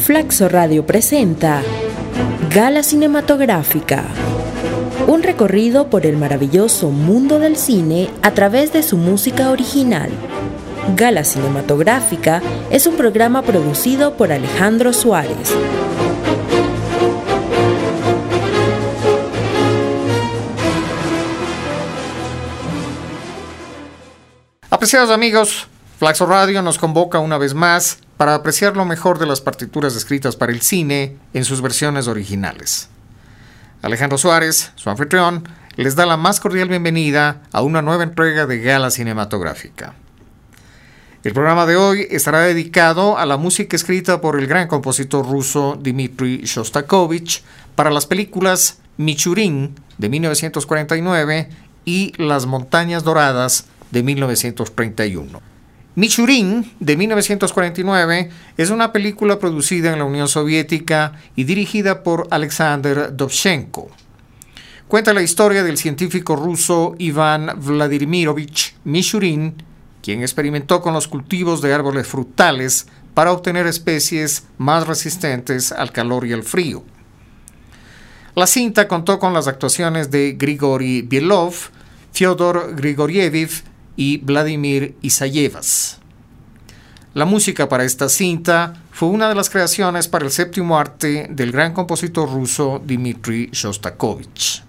Flaxo Radio presenta Gala Cinematográfica, un recorrido por el maravilloso mundo del cine a través de su música original. Gala Cinematográfica es un programa producido por Alejandro Suárez. Apreciados amigos, Flaxo Radio nos convoca una vez más para apreciar lo mejor de las partituras escritas para el cine en sus versiones originales. Alejandro Suárez, su anfitrión, les da la más cordial bienvenida a una nueva entrega de Gala Cinematográfica. El programa de hoy estará dedicado a la música escrita por el gran compositor ruso Dmitri Shostakovich para las películas Michurin de 1949 y Las Montañas Doradas de 1931. Michurin, de 1949, es una película producida en la Unión Soviética y dirigida por Alexander Dovzhenko. Cuenta la historia del científico ruso Ivan Vladimirovich Michurin, quien experimentó con los cultivos de árboles frutales para obtener especies más resistentes al calor y al frío. La cinta contó con las actuaciones de Grigori Bielov, Fyodor Grigoriev y Vladimir Isayevas. La música para esta cinta fue una de las creaciones para el séptimo arte del gran compositor ruso Dmitri Shostakovich.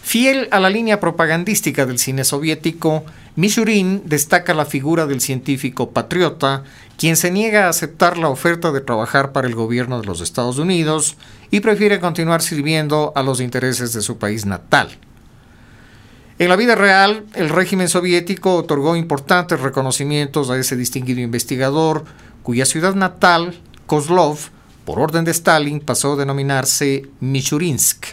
Fiel a la línea propagandística del cine soviético, Michurin destaca la figura del científico patriota, quien se niega a aceptar la oferta de trabajar para el gobierno de los Estados Unidos y prefiere continuar sirviendo a los intereses de su país natal. En la vida real, el régimen soviético otorgó importantes reconocimientos a ese distinguido investigador, cuya ciudad natal, Kozlov, por orden de Stalin, pasó a denominarse Michurinsk.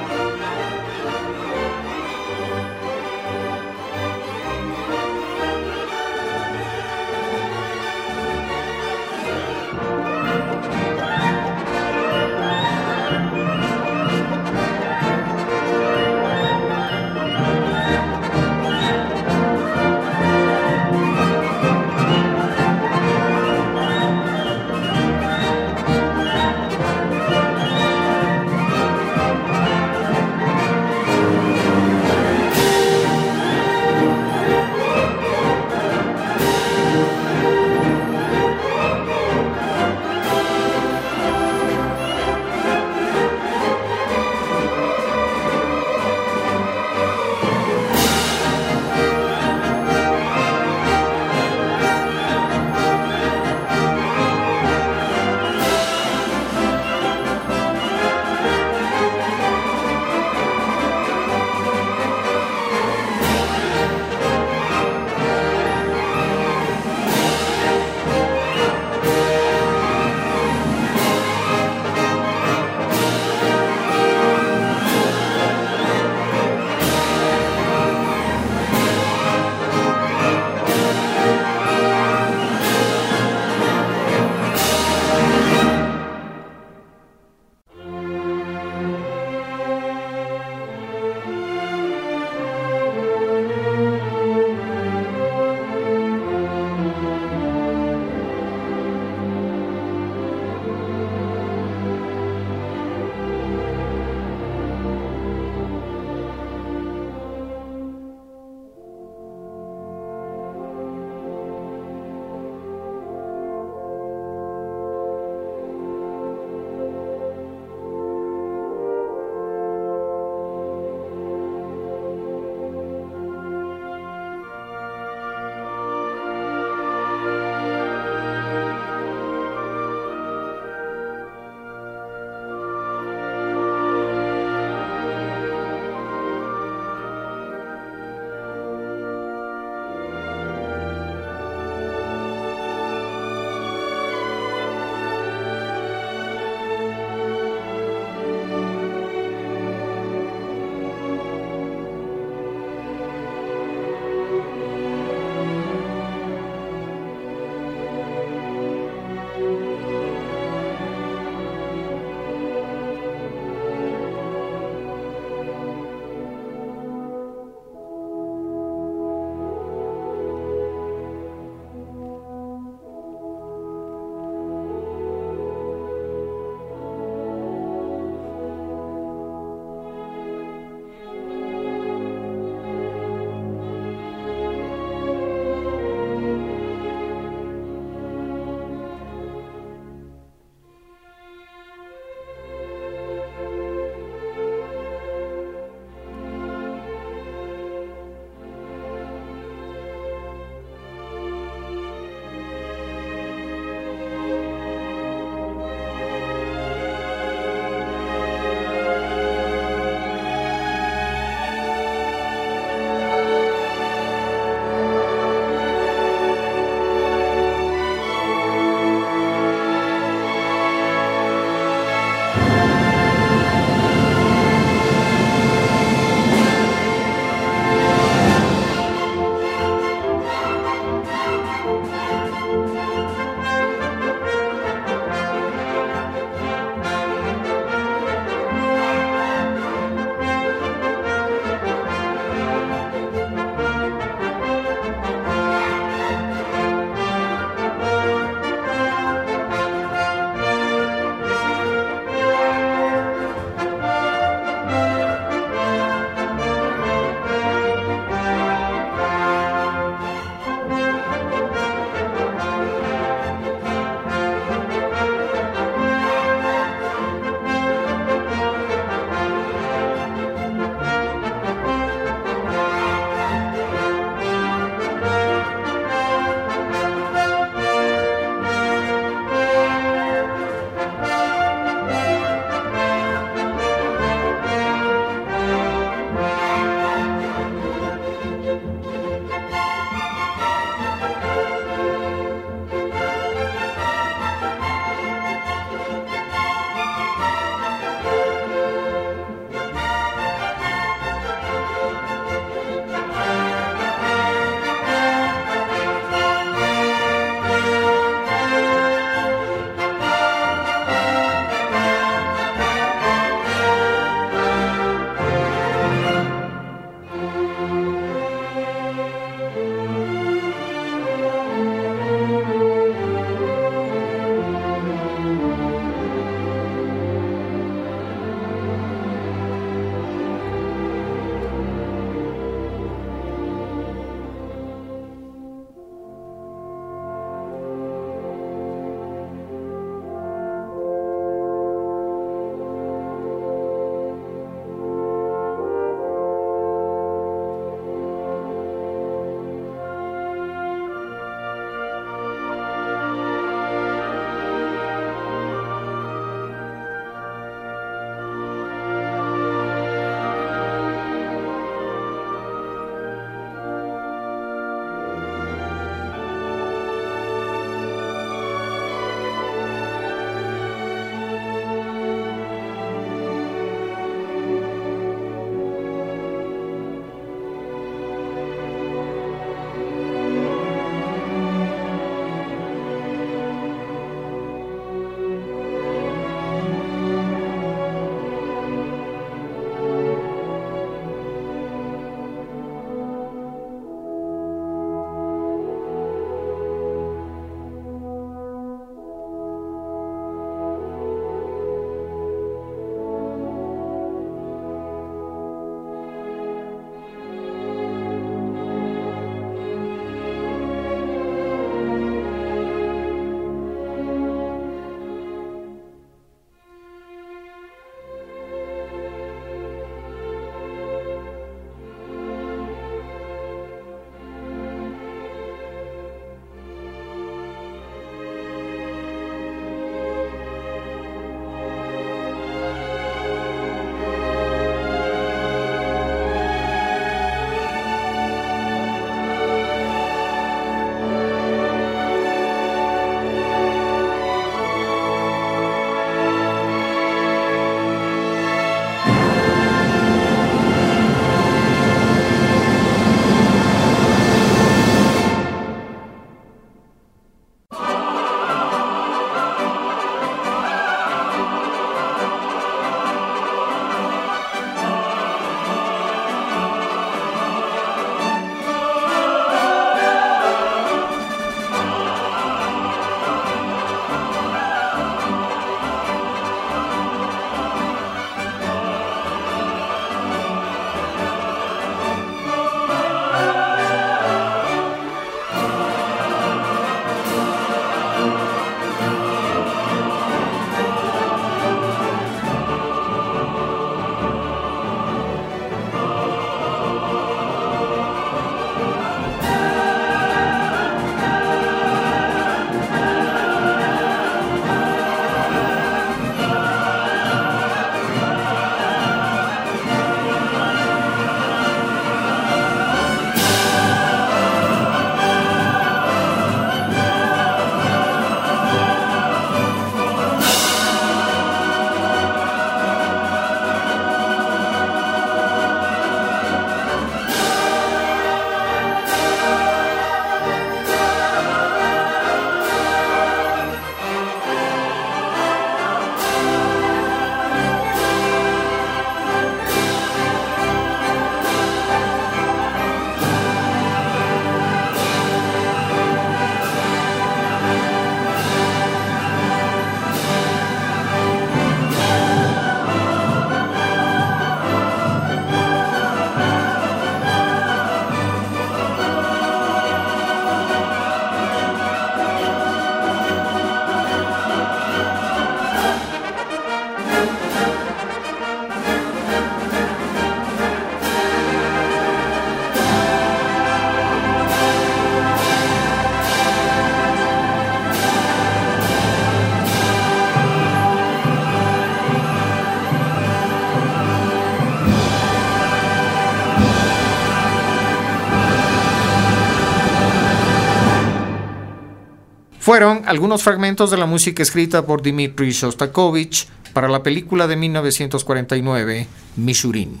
Fueron algunos fragmentos de la música escrita por Dmitri Shostakovich para la película de 1949, Mishurin.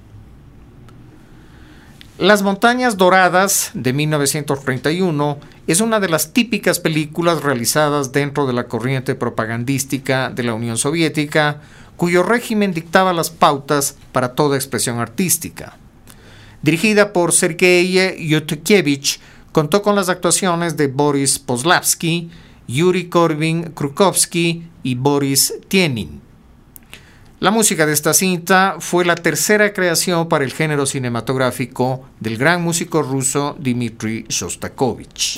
Las Montañas Doradas, de 1931, es una de las típicas películas realizadas dentro de la corriente propagandística de la Unión Soviética, cuyo régimen dictaba las pautas para toda expresión artística. Dirigida por Sergei Yutkevich, contó con las actuaciones de Boris Poslavsky, Yuri Korbin-Krukovsky y Boris Tienin. La música de esta cinta fue la tercera creación para el género cinematográfico del gran músico ruso Dmitri Shostakovich.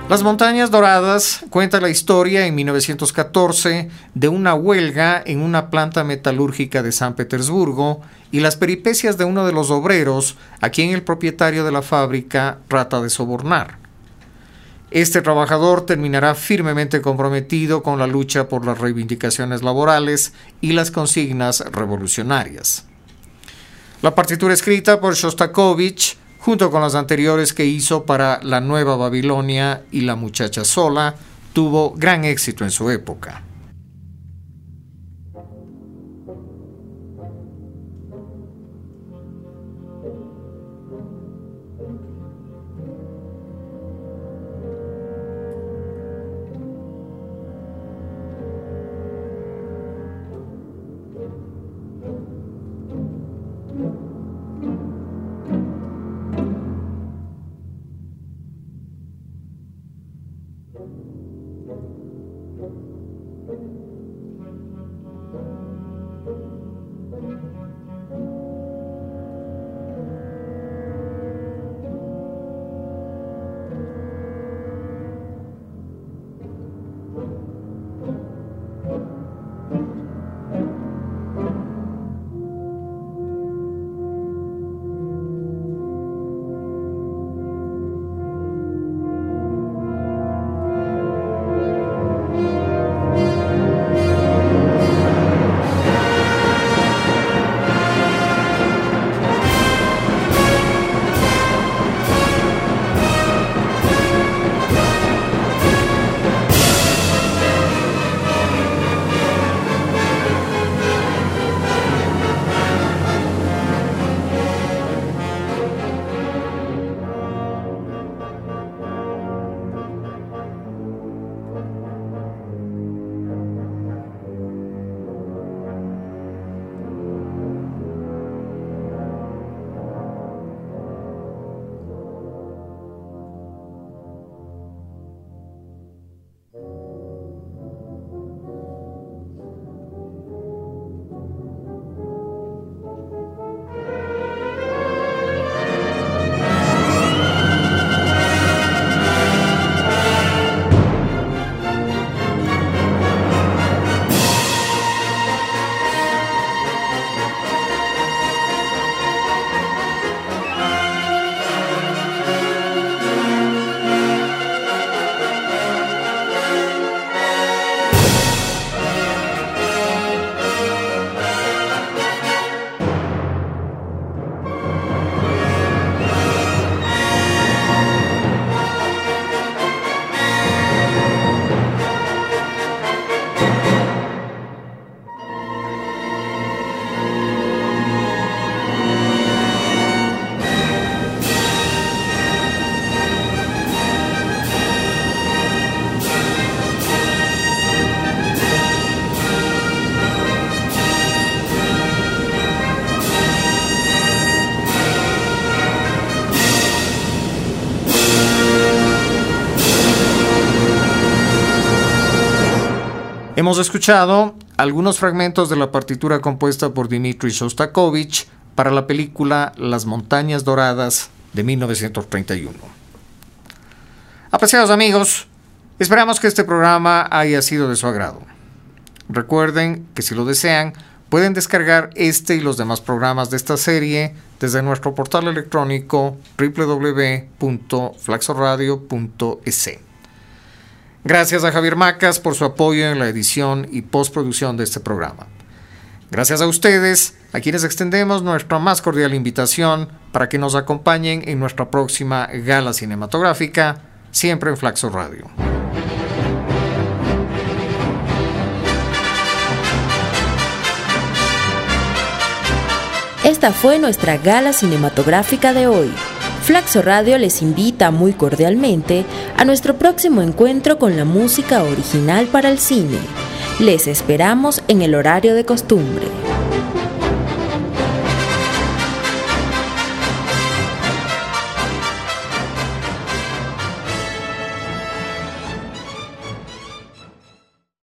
Las Montañas Doradas cuenta la historia en 1914 de una huelga en una planta metalúrgica de San Petersburgo y las peripecias de uno de los obreros a quien el propietario de la fábrica trata de sobornar. Este trabajador terminará firmemente comprometido con la lucha por las reivindicaciones laborales y las consignas revolucionarias. La partitura escrita por Shostakovich, junto con las anteriores que hizo para La Nueva Babilonia y La Muchacha Sola, tuvo gran éxito en su época. Hemos escuchado algunos fragmentos de la partitura compuesta por Dmitri Shostakovich para la película Las Montañas Doradas de 1931. Apreciados amigos, esperamos que este programa haya sido de su agrado. Recuerden que si lo desean, pueden descargar este y los demás programas de esta serie desde nuestro portal electrónico www.flaxoradio.es. Gracias a Javier Macas por su apoyo en la edición y postproducción de este programa. Gracias a ustedes, a quienes extendemos nuestra más cordial invitación para que nos acompañen en nuestra próxima gala cinematográfica, siempre en Flaxo Radio. Esta fue nuestra gala cinematográfica de hoy. Flaxo Radio les invita muy cordialmente a nuestro próximo encuentro con la música original para el cine. Les esperamos en el horario de costumbre.